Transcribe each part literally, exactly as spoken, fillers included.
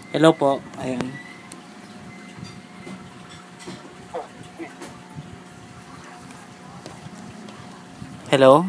Hello po. Ayun. Hello?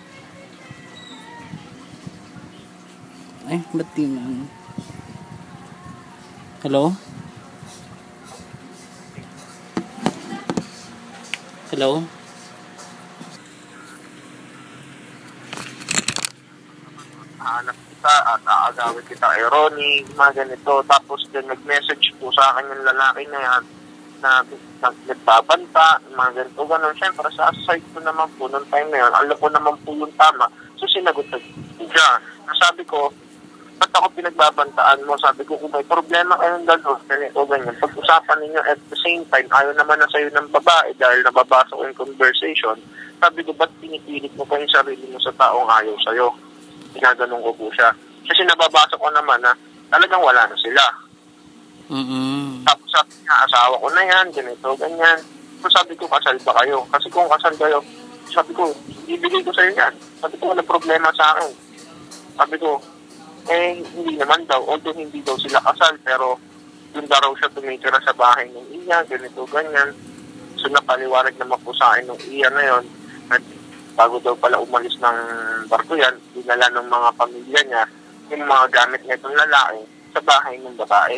Ay, ba't di na? Hello? Hello? Hanap kita at aagawin kita kay Ronnie, mga ganito. Tapos din nag-message po sa akin yung lalaki na yan na nagbabanta, mga ganito, gano'n. Siyempre, sa side ko naman po, noong time na yun, alam ko naman po yung tama. So, sinagot na siya. Sabi ko, ba't ako pinagbabantaan mo? Sabi ko, kung may problema kayong dalawa, ganito, ganyan. Pag-usapan ninyo at the same time, ayaw naman na sa'yo ng babae dahil nababasa ko yung conversation. Sabi ko, ba't pinipilit mo pa yung sarili mo sa taong ayaw sa'yo? Pinaganong ko po siya. Kasi nababasa ko naman na talagang wala na sila. Mm-mm. Tapos sabi niya, asawa ko na yan, ganito, ganyan. So sabi ko, kasal ba kayo? Kasi kung kasal kayo, sabi ko, ibigay ko sa'yo yan. Sabi ko, wala problema sa akin. Sabi ko, eh, hindi naman daw. Although hindi daw sila kasal, pero doon daw raw siya tumitira sa bahay ng iya, ganito, ganyan. So napaliwanag naman po sa akin ng iya na yun. At bago daw pala umalis ng barko yan, dinala ng mga pamilya niya yung mga gamit na itong lalaki sa bahay ng babae.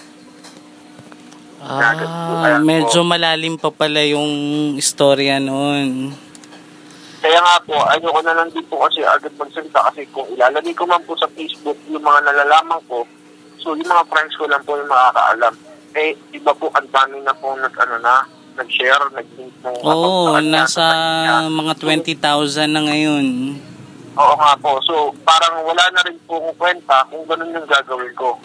Ah, medyo malalim pa pala yung istorya noon. Kaya nga po, ayoko na lang din po kasi agad magsalita kasi kung ilalagay ko man po sa Facebook yung mga nalalaman ko, so yung mga friends ko lang po yung makakaalam. Eh, iba po, ang dami na po nag, ano na, nag-share, nag-link ng Oo, nasa mga twenty thousand na ngayon. Oo nga po. So, parang wala na rin po kung kwenta kung ganun yung gagawin ko.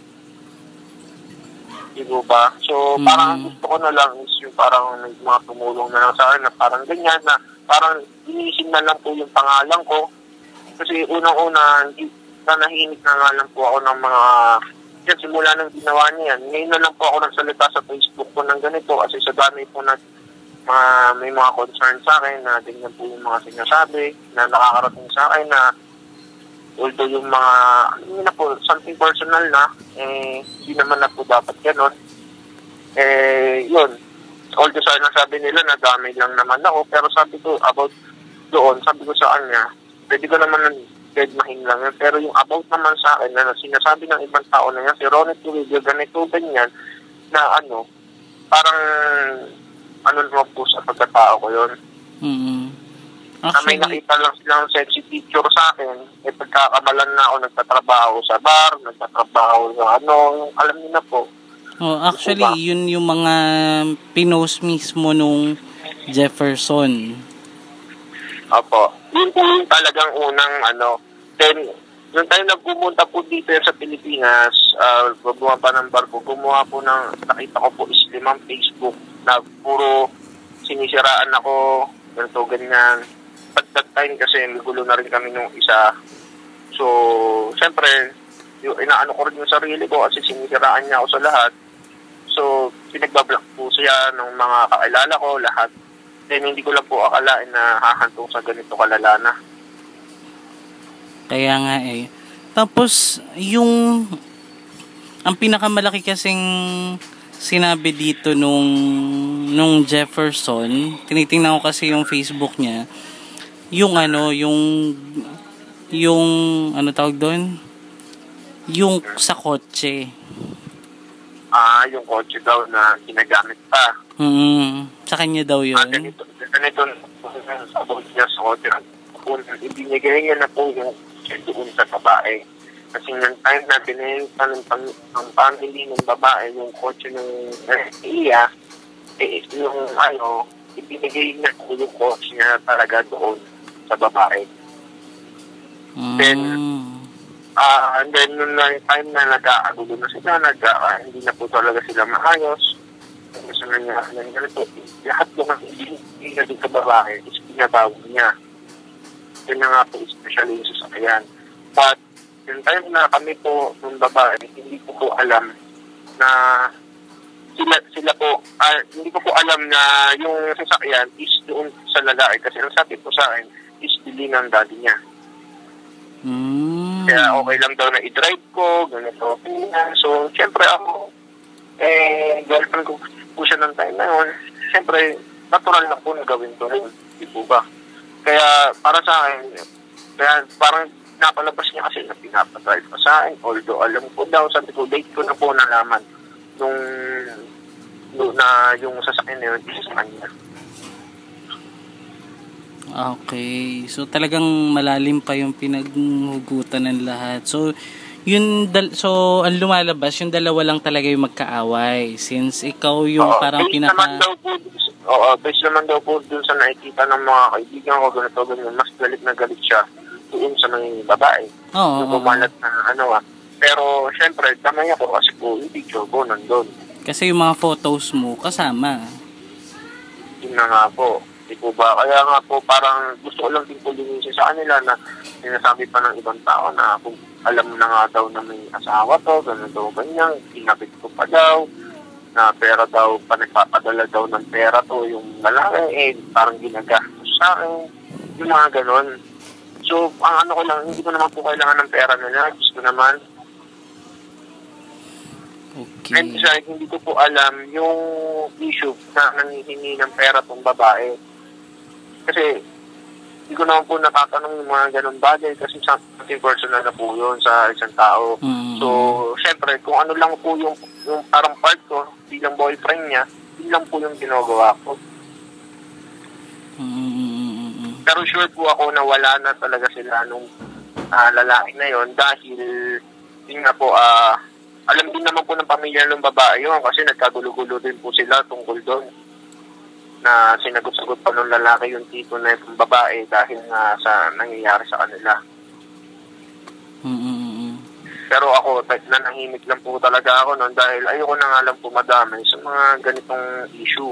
Diba ba? So, Hmm. parang gusto ko na lang is yung parang may mga tumulong na lang sa akin na parang ganyan na parang inisin na lang po yung pangalan ko. Kasi unang-una, nanahinig na nga lang po ako ng mga yan, simula nang ginawa niya yan. Ngayon na lang po ako nagsalita sa Facebook ko ng ganito kasi sa dami po na uh, may mga concern sa akin na ganyan po yung mga sinasabi na nakakarating sa akin na although yung mga hindi na po, something personal na eh, hindi naman na po dapat ganun. Eh, yun. Although sa nasabi nila na dami lang naman ako, pero sabi ko about doon, sabi ko sa kanya, pwede ko naman dead mahin lang yan. Pero yung about naman sa akin na sinasabi ng ibang tao na yan, si Ronnie Turillo, ganito, ganyan, na ano, parang ano naman po sa pagkatao ko yun. Mm-hmm. Na may nakita lang silang sexy picture sa akin, eh pagkakabalan na ako nagtatrabaho sa bar, nagtatrabaho sa ano, alam niyo na po. Oh, actually, diba? Yun yung mga pinost mismo nung Jefferson. Opo. Yun po yung talagang unang ano. Then, yung tayo na pumunta po dito sa Pilipinas, uh, bumaba ng barko, gumawa po ng, nakita ko po is limang Facebook na puro sinisiraan ako, ganito, ganyan. At that time kasi gulo na rin kami nung isa. So, siyempre, yung inaano ko rin yung sarili ko kasi sinisiraan niya ako sa lahat. So, pinagbablock po siya ng mga kakilala ko, lahat. Then, hindi ko lang po akalain na hahantong sa ganito kalala na. Kaya nga eh. Tapos, yung ang pinakamalaki kasing sinabi dito nung nung Jefferson, tinitingnan ko kasi yung Facebook niya, yung ano, yung yung ano tawag doon? Yung sa kotse. Ah, yung kotse daw na ginagamit pa. Hmm, sa kanya daw yun. Ah, ganito, ganito, about niya sa kotse. Ibinigay niya na po yung doon sa babae. Kasi yung time na binenta ng, ng family ng babae, yung kotse ng iya, eh, yung ano, ibinigay niya po yung kotse niya talaga doon sa babae. Mm. Then, uh, and then, nung time na nag-aagulo na sila, nag, uh, hindi na po talaga sila maayos. Kasi nangyari na ganito, lahat ng hindi na doon sa babae is pinatawag niya. Yun na nga po, especially yung sasakyan. But, yung time na kami po ng babae, hindi ko po alam na sila, sila po, uh, hindi ko po alam na yung sasakyan is doon sa lalaki. Kasi ang sabi po sa akin, is bili ng daddy niya. Mm. Kaya okay lang daw na i-drive ko, ganito. So, syempre ako, eh, girlfriend ko po siya ng time na yun. Syempre, natural na po na gawin ko rin. Di po ba? Kaya, para sa akin, kaya parang napalabas niya kasi na pinapadrive pa sa akin. Although, alam ko daw, sabi ko, date ko na po nalaman nung, nung na yung sasakyan na yun, isa sa kanya. Okay. So talagang malalim pa yung pinaghugutan ng lahat. So yun dal- so ang lumalabas yung dalawa lang talaga yung magkaaway since ikaw yung Oo, parang based pinaka naman daw po, oo, based naman daw po dun sa nakikita ng mga kaibigan ko ganito ganyan, mas galit na galit siya doon sa mga babae. Oo. Yung bumalat na ano ah. Pero syempre, tamay ako kasi po yung picture ko nandun. kasi yung mga photos mo kasama. Yun na nga po. Di po ba? Kaya nga po parang gusto ko lang din po linisin sa kanila na sinasabi pa ng ibang tao na kung alam na nga daw na may asawa to, gano'n daw ganyan, kinabit ko pa daw, na pera daw, pa nagpapadala daw ng pera to, yung lalaki, eh, parang ginagastos sa akin, yung mga gano'n. So, ang ano ko lang, hindi ko naman po kailangan ng pera nila, gusto naman. Okay. And besides, hindi ko po alam yung issue na nangihingi ng pera tong babae. Kasi, hindi ko naman po natatanong yung mga ganun bagay kasi something personal na po yun sa isang tao. Mm-hmm. So, syempre, kung ano lang po yung, yung parang part ko bilang boyfriend niya, yun lang po yung ginagawa ko. Mm-hmm. Pero sure po ako na wala na talaga sila nung uh, lalaki na yon dahil, yun nga po, ah, uh, alam din naman po ng pamilya ng babae yun kasi nagkagulo-gulo din po sila tungkol doon. Na sinagot-sagot pa ng lalaki yung tipo na yung babae dahil nga sa nangyayari sa kanila. Mm-hmm. Pero ako, nanahimik lang po talaga ako noon dahil ayoko na nga lang po madamay sa mga ganitong issue.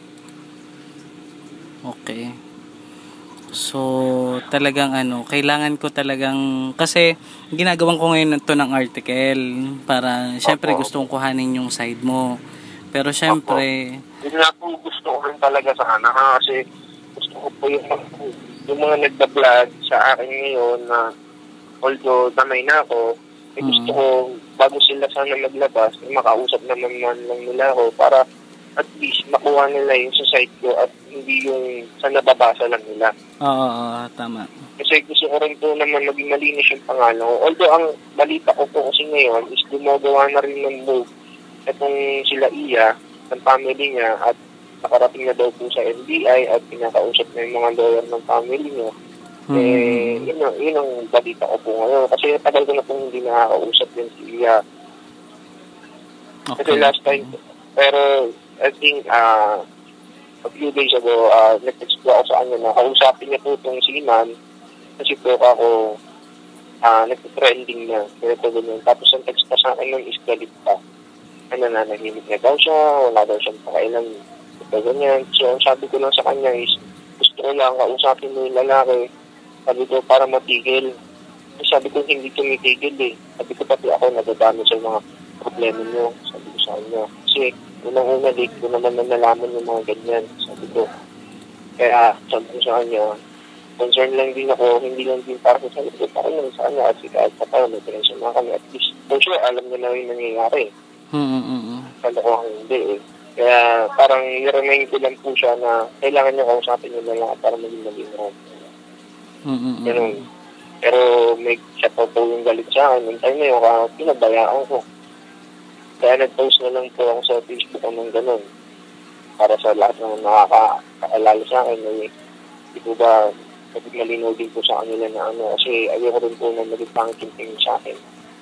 Okay. So, talagang ano, kailangan ko talagang, kasi ginagawan ko ngayon ito ng article para, syempre gusto kong kuhanin yung side mo. Pero syempre, yun nga po gusto ko rin talaga sana kasi gusto ko po yung, yung mga nagda-vlog sa akin ngayon na although damay na ako, eh gusto ko bago sila sana maglabas, eh, makausap naman man lang nila ako para at least makuha nila yung sa site ko at hindi yung sa nababasa lang nila. Oo, oo, tama. Kasi gusto ko rin po naman maging malinis yung pangalan ko. Although ang balita ko po kasi ngayon is gumagawa na rin ng move itong sila Iya, ng family niya at nakarating na daw po sa N B I at pinakausap na yung mga lawyer ng family niya. Hmm. Eh, yun, yun ang balita ko po ngayon. Kasi tagal ko na pong hindi nakakausap din si Iya. Okay. Kasi last time, pero I think uh, a few days ago, uh, nag-text po ako sa kanya na kausapin niya po itong si Iman kasi po ako uh, nag-trending na. Ganito ganyan. Tapos ang text pa sa akin nun is galit pa. Ano na, nahimik na daw siya, wala daw siyang pakailan. Ito ganyan. So, ang sabi ko lang sa kanya is gusto ko lang kausapin mo yung lalaki. Sabi ko, para matigil. So, sabi ko, hindi tumitigil eh. Sabi ko, pati ako nadadami sa mga problema niyo. Sabi ko sa kanya. Kasi, unang-una, late ko naman na nalaman yung mga ganyan. Sabi ko. Kaya, sabi ko sa kanya, concern lang din ako, hindi lang din para sa sabi ko, para lang sa kanya. At kahit pa tayo, may pinensya na kami. At least, for sure, alam niya na yung nangyayari. Mm-hmm. Kala ko hindi eh. Kaya, parang i-remind ko lang po siya na kailangan niya kausapin yung lalaki para maging malinaw. Mm-hmm. Ganun. Pero may siya pa po yung galit sa akin. Yung time na yun, pinabayaan ko. Kaya nag-post na lang po ako sa Facebook ng ganun. Para sa lahat ng nakaka-alala sa akin. May, di po ba, maging malinaw din po sa kanila na ano. Kasi ayoko rin po na maging pangit sa akin.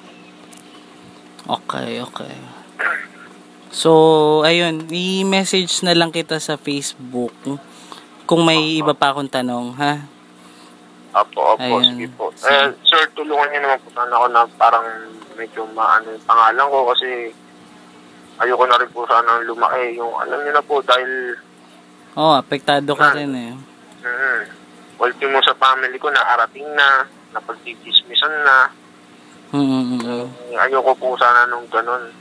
Okay, okay. So, ayun, i-message na lang kita sa Facebook kung may iba pa akong tanong, ha? Apo, apo, ayun. Sige po. Eh, sir, tulungan niyo naman po sana ako na parang medyo maano yung pangalan ko kasi ayoko na rin po sana lumaki. Yung alam niyo na po dahil... Oo, oh, apektado ka rin eh. Mm-hmm. Ultimo sa family ko na arating na, napagtitismisan na. Mm-hmm. Ayoko po sana nung ganun.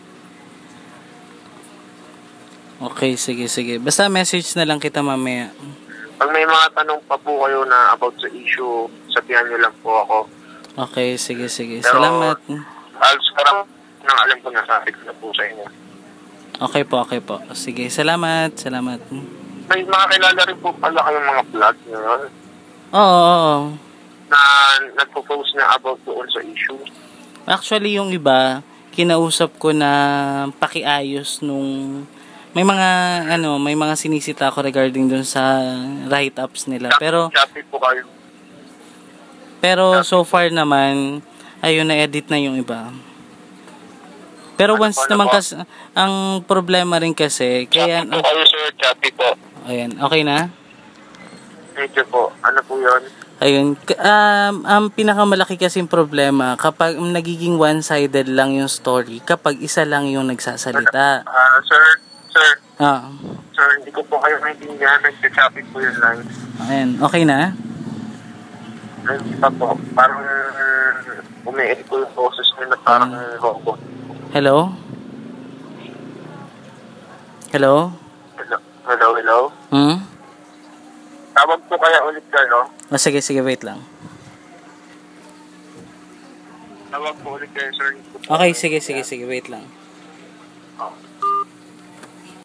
Okay, sige, sige. Basta message na lang kita mamaya. Pag may mga tanong pa po kayo na about sa issue, sabihan nyo lang po ako. Okay, sige, sige. Pero, Salamat. Als, parang nang alam ko na sabi ko na po sa inyo. Okay po, okay po. Sige, salamat, salamat. May mga kilala rin po pala kayong mga vlog ngayon Oo, oo, oo. na nagpo-post na about doon sa issue. Actually, yung iba, kinausap ko na pakiayos nung may mga ano, may mga sinisita ako regarding dun sa write-ups nila. Pero Shopee po kayo. pero so far naman ayun na edit na yung iba. Pero Ano once po, ano naman po? kasi ang problema rin kasi kaya Shopee po kayo, sir. Shopee po. ayan, okay na? Medyo po. Ano po yun? Ayun, K- um, ang pinakamalaki kasing problema kapag nagiging one-sided lang yung story, kapag isa lang yung nagsasalita. Ah, sir, sir, Ah, sir, hindi ko po kayo maintindihan. Nag-shopee po yung line. ayan, okay na? Hindi pa po. Parang umi-echo yung boses nila. Parang robot. Hello? Hello? Hello, hello, hello. Hmm? Tawag po kaya ulit kayo. Oh, sige, sige, wait lang. Tawag po ulit kayo, sir. Hindi ko po- Okay, sige, sige, sige, wait lang. Oh.